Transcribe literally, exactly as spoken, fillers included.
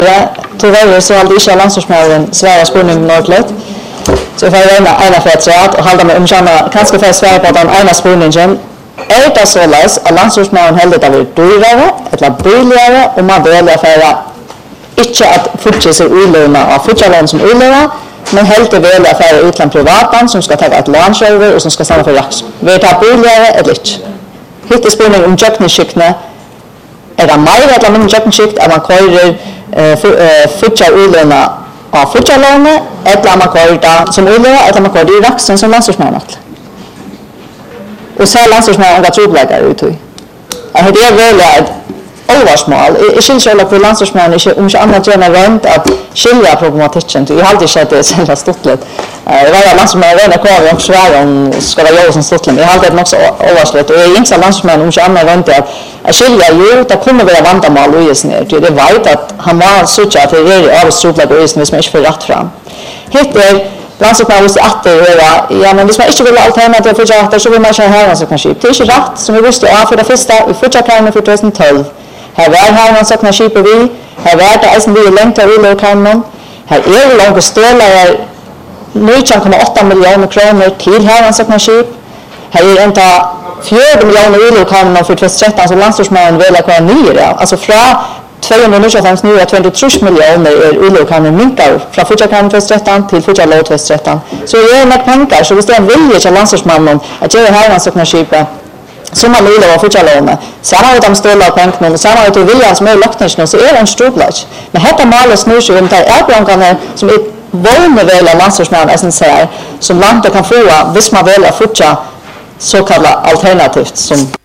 Tyvärr så hade inte landslagsmännen Sverige spurning ordentligt. Så jag får gärna ena för att säga och hålla mig omkänna kanske för att svara på den ena spurningen. Är det så läs att landslagsmännen hellre det blir dyrare eller billigare och man väljer för att inte att fortsätta sig ulöna av fotbollen som ulöna men hellre välja för utland privatband som ska ta ett launch över och som ska stanna för lax. Vill det billigare eller inte? Hitta spurning om jökningsskiktene. Är det mer eller mindre jökningsskikt att man körer fotboll ulöna av fotbollen eller man körer det som ulöna eller man körer i laxen som landslagsmännen. Och så landslagsmännen har trobläggare ut i. Att det är väl allvarsmål. Jag skiljer själva på landslagsmännen inte om inte annat gärna rent att skilja problematiken. Jag har alltid sett det själva stottligt. Jag var landslagsmännen rena kvar och svär om ska vara jag som stottligt. Jag har alltid också allvarsligt. Och jag är inte landslagsmännen om inte annat rent att skilja ju det kommer vara vandamål och just ner. Det vet att han var så att det är arbetstrobläggare och just ner som inte får rätt fram. Hittar landslagsmännen måste att det är ja men hvis man inte vill alternativ för att så vill man köra här så kanske det är inte rätt som vi visste av för det första i första planen för tjugohundratolv. Här var här man saknar skip och vi här var det som vi längtar i lokanen. Här är det långt stålar nio komma åtta miljoner kronor till här man saknar skip. Här är inte fyra miljoner i lokanen för tjugotretton så landslagsmännen vill ha nyare alltså från tvåhundranittiofem nu är tvåhundratre miljoner är ulokanen minkar från fotbollsplanen tjugotretton till fotboll tjugotretton. Så det är med pengar så hvis det är vilja till landslagsmannen att göra här man saknar skip som man vill ha fotbollsplanen. Samma ut de stålar pengarna och samma ut viljan som är lockningen så är det en stroblag. Men detta målet snur sig om det är blankarna som är vulnerabla landslagsmannen som säger som landet kan få hvis man vill ha fotboll så kallat alternativt som